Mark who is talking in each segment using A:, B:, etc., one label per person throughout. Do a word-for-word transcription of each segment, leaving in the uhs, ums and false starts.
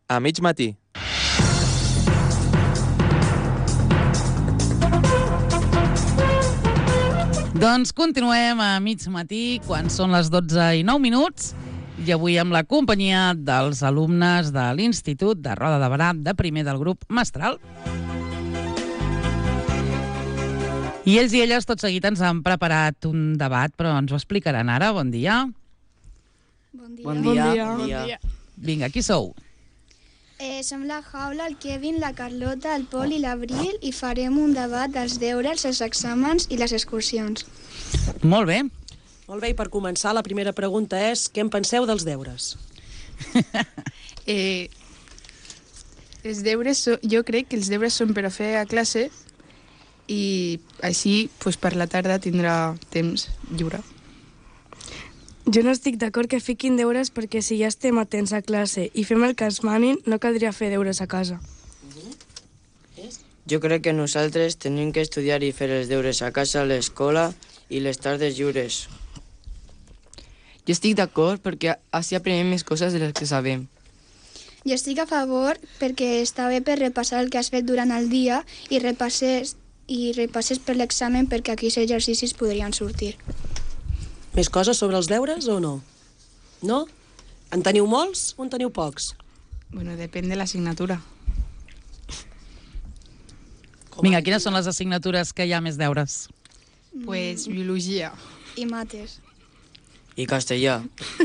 A: A mig matí.
B: Doncs continuem a mig matí, quan són les dotze i nou minuts, i avui amb la companyia dels alumnes de l'Institut de Roda de Berà, de primer del grup Mestral. I ells i elles tot seguit ens han preparat un debat, però ens ho explicaran ara. Bon dia.
C: Bon dia.
D: Bon dia.
E: Bon dia.
B: Vinga, qui sou?
C: Eh, som la Jaula, el Kevin, la Carlota, el Pol i l'Abril i farem un debat dels deures, els exàmens i les excursions.
B: Molt bé.
E: Molt bé, i per començar, la primera pregunta és què en penseu dels deures?
D: Eh, els deures, so- jo crec que els deures són per a fer a classe i així pues, per la tarda tindrà temps lliure.
F: Jo no estic d'acord que fiquin deures perquè si ja estem atents a classe i fem el que ens manin, no caldria fer deures a casa.
G: Jo crec que nosaltres tenim que estudiar i fer els deures a casa, a l'escola i les tardes lliures.
H: Jo estic d'acord perquè així aprenem més coses de les que sabem.
C: Jo estic a favor perquè està bé per repassar el que has fet durant el dia i repasses, i repasses per l'examen perquè aquells exercicis podrien sortir.
E: Més coses sobre els deures o no? No? En teniu molts o en teniu pocs?
D: Bueno, depèn de l'assignatura.
B: Vinga, quines són les assignatures que hi ha més deures?
D: Pues biologia.
C: I mates.
G: I castellà.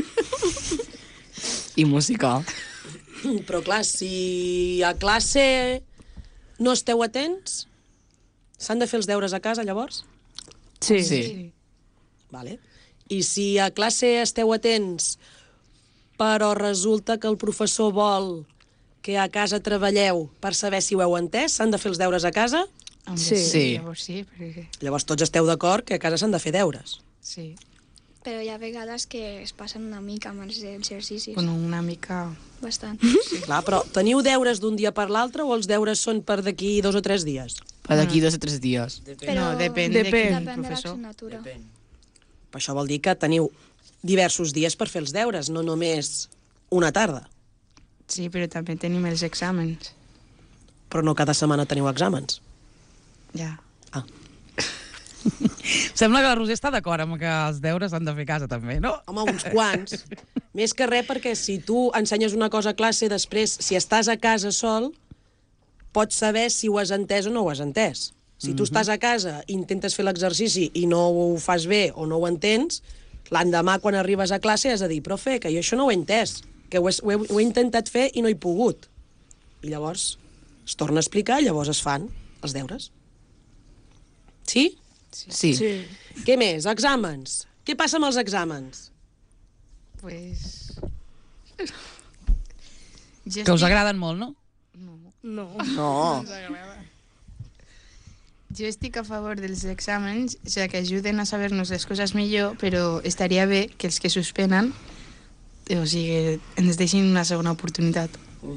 H: I música.
E: Però clar, si a classe no esteu atents, s'han de fer els deures a casa, llavors?
F: Sí.
H: Sí.
E: Vale. I si a classe esteu atents, però resulta que el professor vol que a casa treballeu per saber si ho heu entès, s'han de fer els deures a casa?
D: Home,
F: Sí.
H: Sí.
D: Llavors sí, perquè...
E: Llavors tots esteu d'acord que a casa s'han de fer deures.
D: Sí.
C: Però hi ha vegades que es passen una mica amb els exercicis.
D: Bueno, una mica...
C: Bastant.
E: Clar, però teniu deures d'un dia per l'altre o els deures són per d'aquí dos o tres dies?
H: Per d'aquí dos o tres dies.
G: Depèn.
D: No, depèn,
F: Depèn.
D: de quin
C: Depèn de
D: professor.
C: l'assignatura.
G: Depèn.
E: Però això vol dir que teniu diversos dies per fer els deures, no només una tarda.
D: Sí, però també tenim els exàmens.
E: Però no cada setmana teniu exàmens.
D: Ja.
E: Ah.
B: Sembla que la Roser està d'acord amb que els deures s'han de fer a casa, també, no?
E: Home, uns quants. Més que res perquè si tu ensenyes una cosa a classe, després, si estàs a casa sol, pots saber si ho has entès o no ho has entès. Si tu estàs a casa i intentes fer l'exercici i no ho fas bé o no ho entens, l'endemà quan arribes a classe has de dir profe, que jo això no ho he entès, que ho he, ho he, ho he intentat fer i no he pogut. I llavors es torna a explicar i llavors es fan els deures. Sí?
H: Sí.
F: Sí.
E: Què més? Exàmens. Què passa amb els exàmens?
D: Pues... Jo
B: Que us
D: estic-
B: agraden molt, no?
F: No.
H: No.
D: Jo estic a favor dels exàmens, o sigui, que ajuden a saber-nos les coses millor, però estaria bé que els que suspenen, eh, o sigui, ens deixin una segona oportunitat.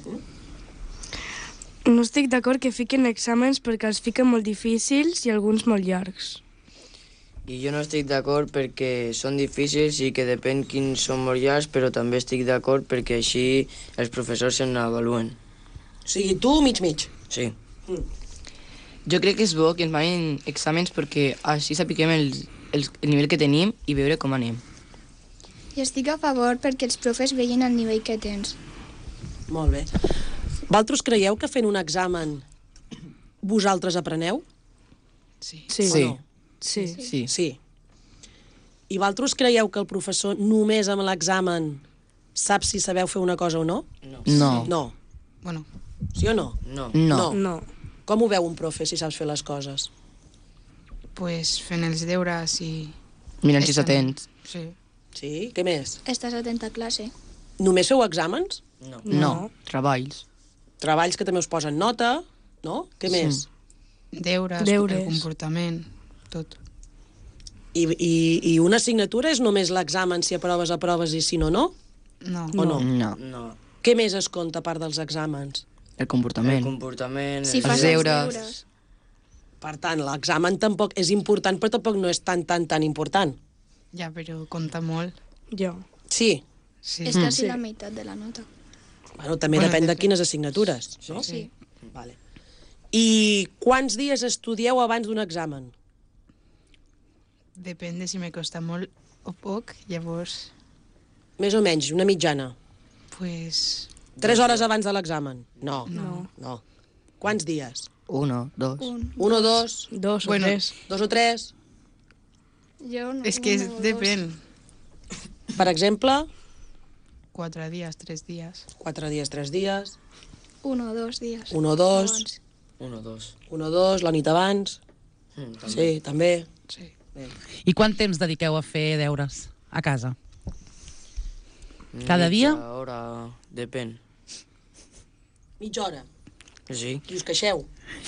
F: No estic d'acord que fiquen exàmens perquè els fiquen molt difícils i alguns molt llargs.
G: I jo no estic d'acord perquè són difícils i que depèn quins són molt llargs, però també estic d'acord perquè així els professors se n'avaluen.
E: O sigui, tu mig-mig.
G: Sí.
H: Jo crec que és bo que ens manin exàmens perquè així sapiguem el, el, el nivell que tenim i veure com anem.
C: Jo estic a favor perquè els profes vegin el nivell que tens.
E: Molt bé. Vosaltres creieu que fent un examen vosaltres apreneu?
D: Sí.
F: Sí.
H: Sí.
E: O no?
F: Sí.
H: Sí.
E: Sí. I vosaltres creieu que el professor només amb l'examen sap si sabeu fer una cosa o no?
H: No.
E: No.
D: Bueno,
E: Sí o no?
G: No.
H: No.
F: No.
E: Com ho veu un profe si saps fer les coses?
D: pues fent els deures i...
H: Mirant si
D: Estan-
H: s'atents.
D: Sí.
E: Sí? Què més?
C: Estàs atent a classe.
E: Només feu exàmens?
G: No.
H: No. Treballs.
E: Treballs que també us posen nota, no? Què més?
D: Deures,
F: Deures.
D: el comportament, tot.
E: I, i, I una assignatura és només l'examen si aproves, aproves i si no, no?
D: No.
E: O no?
H: No.
G: No.
E: Què més es compta a part dels exàmens?
H: El
G: El
H: comportament.
G: comportament...
C: Si
G: el-
C: fas els
H: deures.
C: deures.
E: Per tant, l'examen tampoc és important, però tampoc no és tan, tan, tan important.
D: Ja, però compta molt.
F: Jo.
E: Sí.
D: Sí.
C: És quasi
F: Sí.
C: la meitat de la nota.
E: Bueno, també
D: Bueno,
E: depèn de
D: depèn.
E: quines assignatures, no?
C: Sí.
E: Vale. I quants dies estudieu abans d'un examen?
D: Depèn de si me costa molt o poc, llavors,
E: Més o menys, una mitjana.
D: pues,
E: Tres hores abans de l'examen? No.
D: No.
E: No. Quants dies?
H: Uno, dos.
C: Un.
E: Un o dos?
F: Dos
D: Bueno,
F: o tres.
E: Dos o tres?
C: Jo no,
D: és que
C: un o dos.
D: depèn.
E: Per exemple,
D: Quatre dies, tres dies.
E: quatre dies, tres dies,
C: Un o dos dies.
E: un o dos,
C: Abans.
H: Uno, dos.
E: un o dos, la nit abans.
H: Mm, també.
E: Sí, també.
D: Sí.
E: Bé.
B: I quant temps dediqueu a fer deures a casa? Cada dia?
H: Mitja hora, depèn.
E: Mitja hora.
H: Sí.
E: I us queixeu.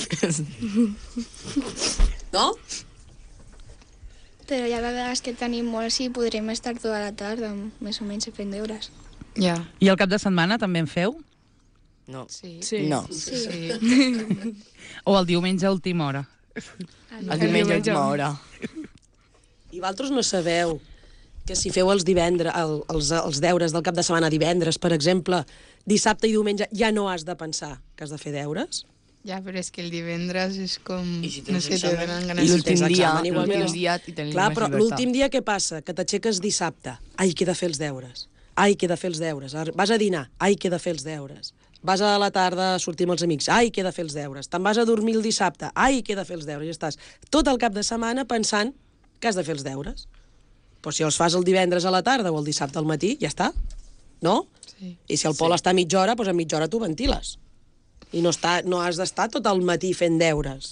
E: No?
C: Però hi ha vegades que tenim molts i podrem estar tota la tarda, més o menys, fent deures.
D: Ja.
B: I el cap de setmana també en feu?
H: No.
D: Sí.
F: Sí.
H: No.
C: Sí.
D: Sí.
B: O el diumenge a última hora?
H: El diumenge a última hora.
E: I vosaltres no sabeu que si feu els divendres, el, els, els deures del cap de setmana divendres, per exemple, dissabte i diumenge, ja no has de pensar que has de fer deures?
D: Ja, però és que el divendres és com...
H: I si
D: no
H: tens
D: sé, te
H: examen?
D: donen
H: I
D: ganes...
H: l'últim
E: tens
H: dia,
E: examen, igual que
H: l'últim
E: no.
H: dia i tenim
E: Clar,
H: més
E: però
H: llibertat.
E: l'últim dia què passa? Que t'aixeques dissabte. Ai, que he de fer els deures. Ai, que he de fer els deures. Ar- Vas a dinar. Ai, que he de fer els deures. Vas a la tarda a sortir amb els amics. Ai, que he de fer els deures. Te'n vas a dormir el dissabte. Ai, que he de fer els deures. I estàs tot el cap de setmana pensant que has de fer els deures. Però si els fas el divendres a la tarda o el dissabte al matí, ja està. No?
D: Sí.
E: I si el Pol està a mitja hora, doncs a mitja hora tu ventiles. I no, està, no has d'estar tot el matí fent deures.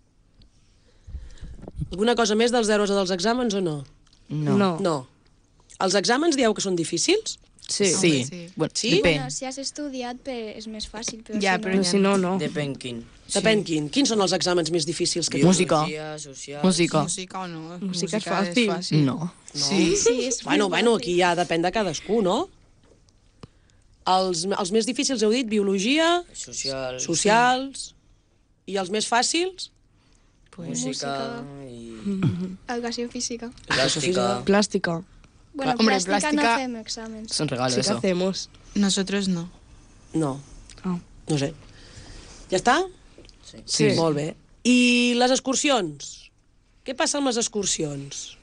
E: Alguna cosa més dels deures o dels exàmens o no?
H: No.
F: No.
E: No. Els exàmens dieu que són difícils?
H: Sí.
D: Home,
H: Sí.
D: sí.
H: Bueno,
E: Sí?
H: depèn.
C: Bueno, si has estudiat per... és més fàcil, però
D: Ja,
C: si
D: però
C: no...
F: Però si no, no.
H: Depèn quin.
E: Depèn quin. Quins són els exàmens més difícils que
H: Música.
G: Biologia, socials...
H: Música.
D: Música o no?
F: Música és fàcil.
H: No.
C: Sí, sí, és
E: Bueno,
C: molt
E: bueno,
C: fàcil.
E: aquí ja depèn de cadascú, no? Els, els més difícils heu dit biologia,
G: Socials...
E: socials, i els més fàcils?
G: Música...
C: Música.
G: i...
C: Educació física.
G: Plàstica...
F: Plástica.
C: Bueno,
D: Hombre,
C: plàstica,
D: plàstica-
C: no fem exàmens.
H: Es un regalo
F: Sí que
H: eso.
F: hacemos.
D: Nosotros no.
E: No,
F: Ah.
E: no sé. Ja està?
G: Sí.
F: Sí.
E: Molt bé. I les excursions? Què passa amb les excursions?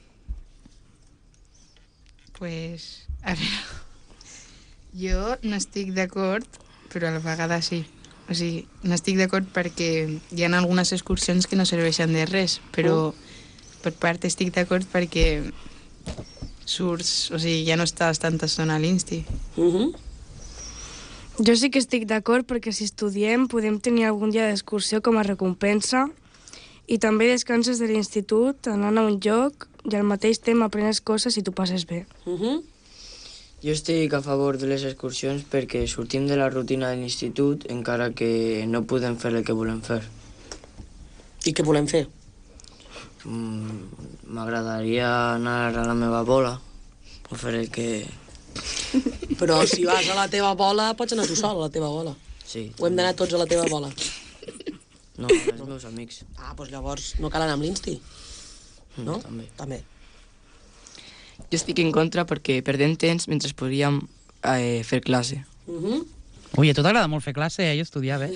D: Pues, a veure, jo no estic d'acord, però a la vegada sí. O sigui, no estic d'acord perquè hi ha algunes excursions que no serveixen de res, però per part estic d'acord perquè surts, o sigui, ja no estàs tanta estona a l'Insti.
E: Uh -huh.
F: Jo sí que estic d'acord perquè si estudiem podem tenir algun dia d'excursió com a recompensa i també descanses de l'institut anant a un lloc i al mateix temps aprenes coses i t'ho passes bé.
E: Uh -huh.
G: Jo estic a favor de les excursions perquè sortim de la rutina de l'institut encara que no podem fer el que volem fer.
E: I què volem fer?
G: Mm, M'agradaria anar a la meva bola o fer el que...
E: Però si vas a la teva bola, pots anar tu sol a la teva bola.
G: Sí.
E: O hem d'anar tots a la teva bola?
G: No, els meus amics.
E: Ah, doncs llavors no cal anar amb l'Insti, no?
G: També.
E: També.
H: Jo estic en contra perquè perdem temps mentre podríem eh, fer classe.
E: Uh -huh.
B: Ui, a tu t'agrada molt fer classe, eh? I estudiar, ves?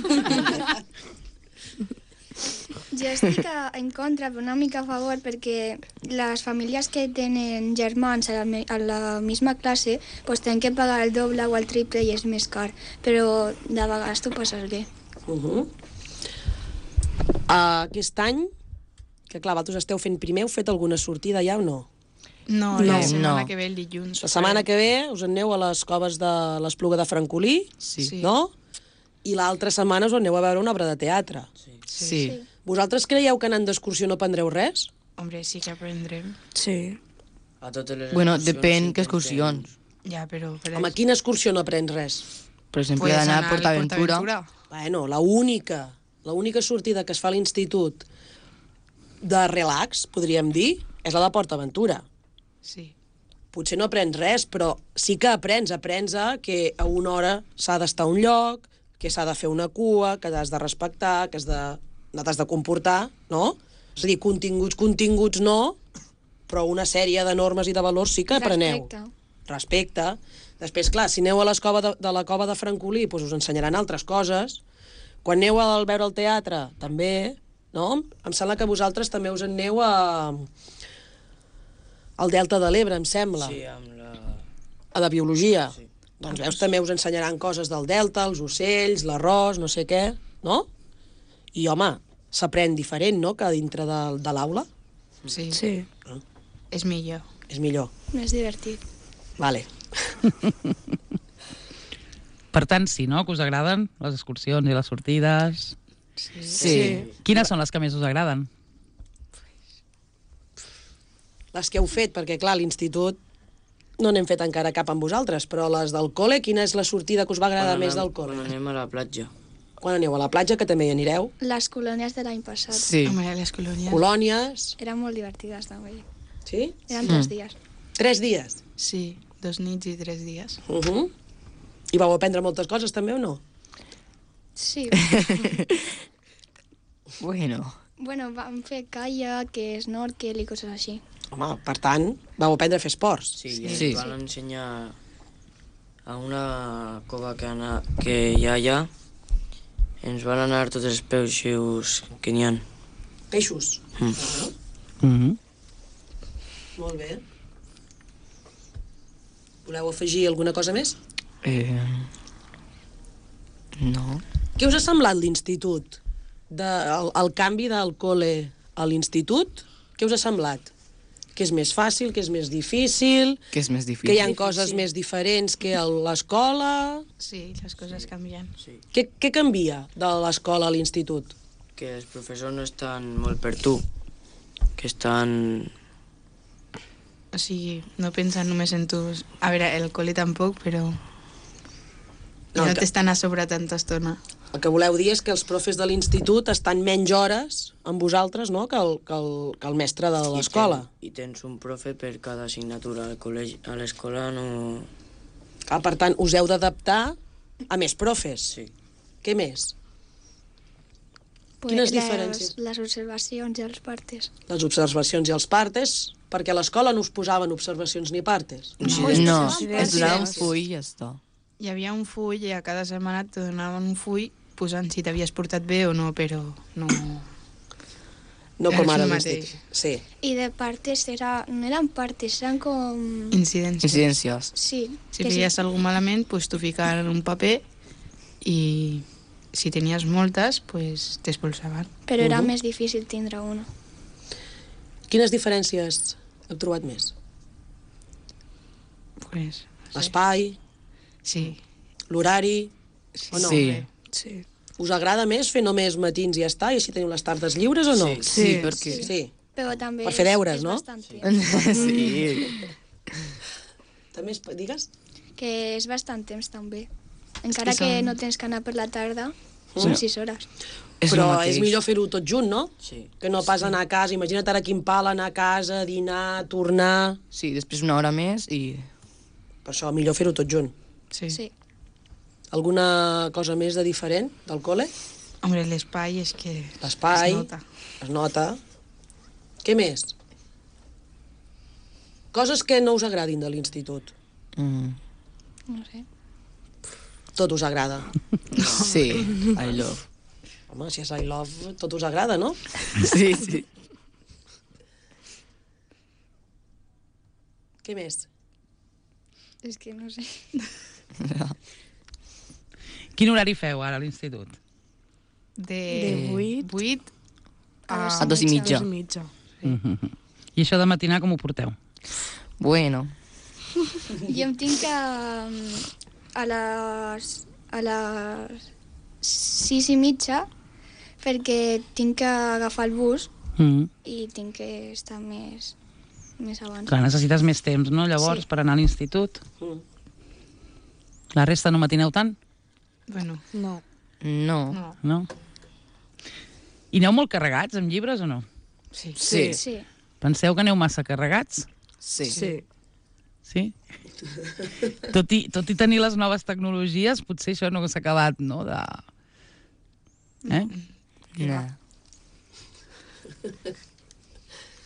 C: Jo estic a, en contra, però una mica a favor, perquè les famílies que tenen germans a la, me- a la misma classe pues tenen que pagar el doble o el triple i és més car, però de vegades t'ho passes bé.
E: Uh -huh. uh, aquest any, que clar, vosaltres esteu fent primer, heu fet alguna sortida ja o no?
D: No,
H: No,
D: la setmana
H: no.
D: que ve, el dilluns.
E: La setmana que ve us en aneu a les coves de l'Espluga de Francolí,
H: Sí.
D: Sí.
E: no? I l'altra setmana us aneu a veure una obra de teatre.
H: Sí.
C: Sí.
E: Vosaltres creieu que anant d'excursió no aprendreu res?
D: Hombre, sí que aprendrem.
F: Sí.
G: A totes les
H: Bueno,
G: excursions
H: depèn
G: sí
H: que excursions.
D: Ja, però... Per
E: Home, quina excursió no aprens res?
H: Per exemple,
D: Puedes
H: d'anar
D: anar
H: a
D: al
H: PortAventura.
D: PortAventura.
E: Bueno, la única, la única sortida que es fa a l'institut de relax, podríem dir, és la de PortAventura.
D: Sí.
E: Potser no aprens res, però sí que aprens. Aprens a que a una hora s'ha d'estar a un lloc, que s'ha de fer una cua, que t'has de respectar, que has de, no t'has de comportar, no? És a dir, continguts, continguts no, però una sèrie de normes i de valors sí que apreneu.
C: Respecte.
E: Respecte. Després, clar, si aneu a l'escova de, de la cova de Francolí, doncs us ensenyaran altres coses. Quan aneu a veure el teatre, també, no? Em sembla que vosaltres també us en aneu a... al Delta de l'Ebre, em sembla.
G: Sí, amb la...
E: A de biologia.
G: Sí.
E: Doncs veus, també us ensenyaran coses del delta, els ocells, l'arròs, no sé què, no? I, home, s'aprèn diferent, no?, que dintre de, de l'aula.
D: Sí.
F: Sí.
D: És millor.
E: És millor.
C: Més divertit.
E: Vale.
B: Per tant, sí, no?, que us agraden les excursions i les sortides.
D: Sí.
H: Sí.
B: Quines són les que més us agraden?
E: Les que heu fet, perquè, clar, a l'institut no n'hem fet encara cap amb vosaltres, però les del col·le, quina és la sortida que us va agradar
G: Quan
E: més
G: anem-
E: del col·le?
G: Quan anem a la platja.
E: Quan aneu a la platja, que també hi anireu.
C: Les colònies de l'any passat.
H: Sí.
D: Home, les colònies.
E: Colònies,
C: Eren molt divertides, també.
E: sí?
C: Eren tres dies.
E: Tres dies.
D: Sí, dos nits i tres dies.
E: Uh -huh. I vau aprendre moltes coses, també, o no?
C: Sí.
H: Bueno.
C: Bueno, vam fer kayak, snorkel i coses així.
E: Home, per tant, vau aprendre a fer esports.
G: Sí, i ens
H: Sí.
G: van ensenyar a una cova que, ana, que hi ha allà. Ens van anar tots els peixos que n'hi ha.
E: Peixos.
G: Mm.
E: Ah,
B: Mm -hmm.
E: molt bé. Voleu afegir alguna cosa més?
H: Eh... No.
E: Què us ha semblat l'institut? De, el, el canvi del col·le a l'institut? Què us ha semblat? Que és més fàcil, que és més difícil,
H: Que és més difícil.
E: que hi ha coses més diferents que a l'escola...
D: Sí, les coses canvien.
G: Sí.
E: Què, què canvia de l'escola a l'institut?
G: Que els professors no estan molt per tu. Que estan...
D: O sigui, no pensen només en tu. A veure, el col·le tampoc, però...
E: No,
D: No, no
E: que-
D: t'estan a sobre tanta estona.
E: El que voleu dir és que els profes de l'institut estan menys hores amb vosaltres, no?, que el, que el, que el mestre de l'escola.
G: I, ten, I tens un profe per cada assignatura. Al col·legi, a l'escola no...
E: Ah, per tant, us heu d'adaptar a més profes.
G: Sí.
E: Què més?
C: Pues
E: Quines
C: les,
E: diferències?
C: Les observacions i els partes.
E: Les observacions i els partes, perquè a l'escola no us posaven observacions ni partes.
G: Incidents.
H: No,
C: Incidències.
H: es donava un full i ja està.
D: Hi havia un full i a cada setmana te donaven un full posant si t'havies portat bé o no, però no...
E: No
D: És
E: com ara a
D: el
E: l'institut.
D: mateix.
E: Sí.
C: I de partes era... No eren partes, eren com...
D: Incidències.
H: Incidències.
C: Sí.
D: Si
C: que
D: feies alguna malament, pues, t'ho ficaven en un paper i si tenies moltes, pues, t'expulsaven.
C: Però era
E: Mhm.
C: més difícil tindre una.
E: Quines diferències heu trobat més?
D: Pues,
E: L'espai,
D: sí.
E: l'horari... O no?
H: Sí.
D: Sí.
E: Us agrada més fer només matins i ja està, i així teniu les tardes lliures o no?
G: Sí.
H: Sí, perquè...
E: Sí.
C: Però també
E: Per fer
C: és-
E: deures,
C: és
E: no?
C: bastant temps.
H: Sí.
E: També es, digues?
C: Que és bastant temps, també. Encara
D: que
C: que,
D: són-
C: no tens que anar per la tarda, són sis hores.
H: És
E: Però
H: el mateix.
E: és millor fer-ho tot junt, no?
G: Sí.
E: Que no pas anar a casa. Imagina't ara quin pal anar a casa, dinar, tornar...
H: Sí, després una hora més i...
E: Per això, millor fer-ho tot junt.
D: Sí.
C: Sí.
E: Alguna cosa més de diferent del col·le?
D: Hombre, l'espai és que
E: L'espai.
D: es nota.
E: Es nota. Què més? Coses que no us agradin de l'institut.
H: Mm.
C: No sé.
E: Tot us agrada.
H: Sí, I love.
E: Home, si és I love, tot us agrada, no?
H: Sí, sí.
E: Què més?
C: És que no sé.
B: Quin horari feu ara a l'institut?
D: De,
F: De vuit
D: vuit a...
H: A dos i mitja.
F: dos i mitja.
B: Mhm. I això de matinar com ho porteu?
H: Bueno.
C: Jo em tinc que... mm, A les... A les sis i mitja, perquè tinc que agafar el bus
B: Mm.
C: i tinc que estar més, més abans.
B: Clar, necessites més temps, no, llavors,
C: Sí.
B: per anar a l'institut?
E: Mm.
B: La resta no matineu tant,
D: Bueno,
F: No.
H: No.
D: no.
B: no? I aneu molt carregats amb llibres o no?
D: Sí.
H: Sí.
C: Sí.
B: Penseu que aneu massa carregats?
H: Sí.
F: Sí.
B: Sí? tot, i, tot i tenir les noves tecnologies, potser això no s'ha acabat, no? De... Eh?
H: No.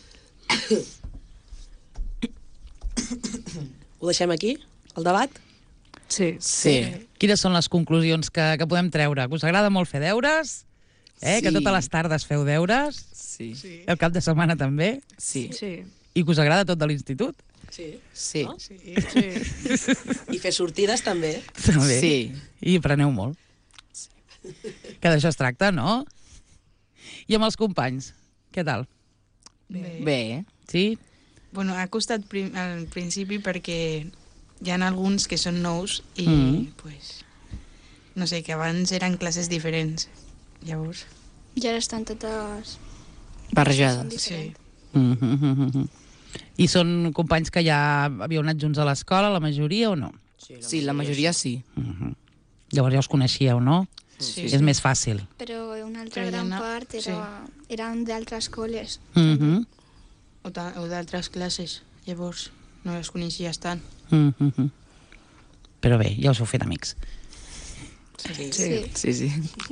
E: Ho deixem aquí, el debat?
F: Sí.
H: Sí.
B: Quines són les conclusions que, que podem treure? Que us agrada molt fer deures? Eh?
H: Sí.
B: Que totes les tardes feu deures?
H: Sí.
F: Sí.
B: El cap de setmana també?
H: Sí.
F: Sí.
B: I que us agrada tot de l'institut?
E: Sí.
H: Sí.
E: No?
F: Sí. Sí.
E: I fer sortides també.
B: També.
H: Sí.
B: I apreneu molt. Que d'això es tracta, no? I amb els companys, què tal?
D: Bé.
H: Bé.
B: Sí?
D: Bueno, ha costat prim al principi perquè hi ha alguns que són nous i,
B: Mm.
D: pues, no sé, que abans eren classes diferents. Llavors,
C: I ara estan totes...
H: Barrejades.
D: sí.
B: Mm -hmm. I són companys que ja havíeu anat junts a l'escola, la majoria, o no?
H: Sí, la majoria sí.
B: Mm -hmm. Llavors ja us coneixíeu, no?
D: Sí.
B: És més fàcil.
C: Però una altra
D: Però hi ha
C: gran
D: una-
C: part era, eren d'altres col·les.
B: Mm -hmm.
D: O ta- o d'altres classes. Llavors, no les coneixies tant.
B: Mm -hmm. Però bé, ja us heu fet amics.
E: Sí.
C: Sí.
H: Sí, sí.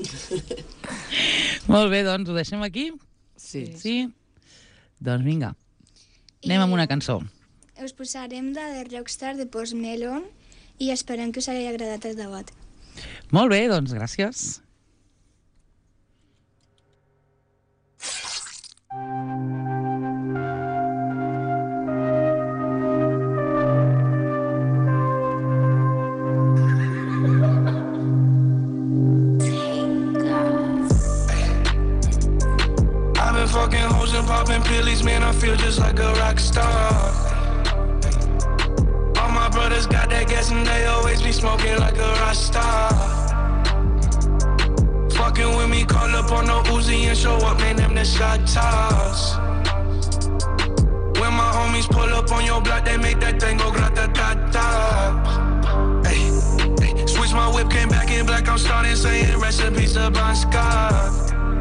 B: Molt bé, doncs ho deixem aquí?
H: Sí.
B: Sí? Doncs vinga, anem amb una cançó.
C: Us posarem la de Rockstar de Post Melon i esperem que us hagi agradat el debat.
B: Molt bé, doncs gràcies.
A: I've been fucking hoes and popping pillies, man, I feel just like a rock star. All my brothers got that gas and they always be smoking like a rock star. Fucking with me, call up on the Uzi and show up, man, them the shot toss. When my homies pull up on your block, they make that thing go grata-ta-ta. Ay, ay, switch my whip, came back in black, I'm starting saying recipes to Bon Scott.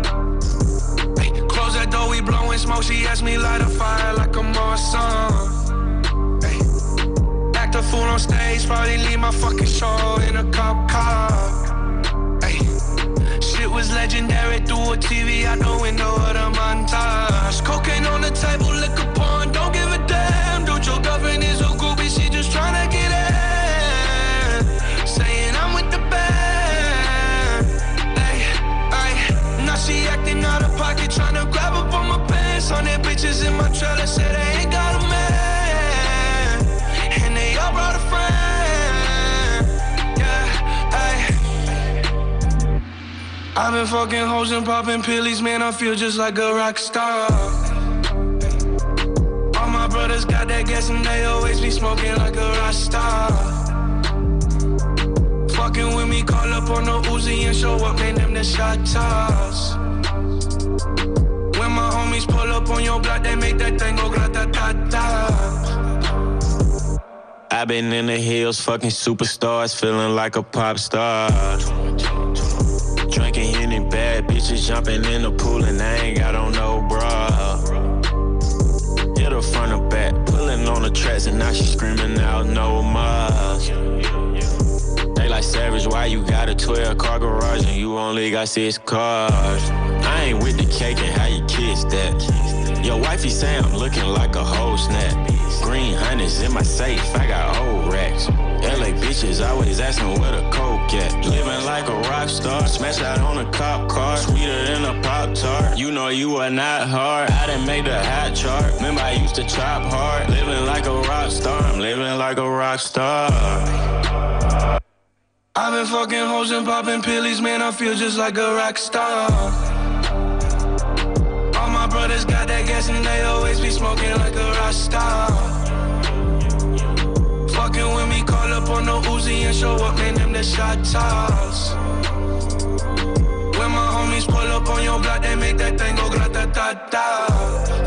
A: Close that door, we blowing smoke. She asked me light a fire like I'm awesome. Hey. Act a fool on stage, probably leave my fucking show in a cop car. Hey. Shit was legendary through a T V out the window of the montage. Cocaine on the table, liquor porn, don't give a damn. Dude, your girlfriend is a groupie, she just tryna get in. Saying I'm with the band. Hey, hey. Now she acting out of pocket, tryna grab up on my pants. On their bitches in my trailer, say they ain't got a man. And they all brought a friend. Yeah, ay. I've been fucking hoes and popping pillies, man, I feel just like a rock star. All my brothers got that gas and they always be smoking like a rock star. Fucking with me, call up on the Uzi and show up, man, them the shot toss. When my homies pull up on your block, they make that thing go grata-ta-ta. I've been in the hills, fucking superstars, feeling like a pop star. Drinking Henny, bad bitches jumping in the pool and I ain't got on no bra. Hit her front or back, pulling on the tracks and now she screaming out no more. They like Savage, why you got a twelve car garage and you only got six cars? I ain't with the cake and how you kiss that. Your wifey say I'm looking like a whole snap. Green hundreds in my safe, I got old racks. L A bitches always asking where the coke at. Living like a rock star, smash out on a cop car. Sweeter than a Pop-Tart, you know you are not hard. I done made the hot chart, remember I used to chop hard. Living like a rock star, I'm living like a rock star. I've been fucking hoes and popping pillies, man, I feel just like a rock star. All my brothers got that gas and they always be smoking like a rock star. Fucking with me, call up on the Uzi and show up, man, them the shot toss. When my homies pull up on your block, they make that thing go grata-ta-ta.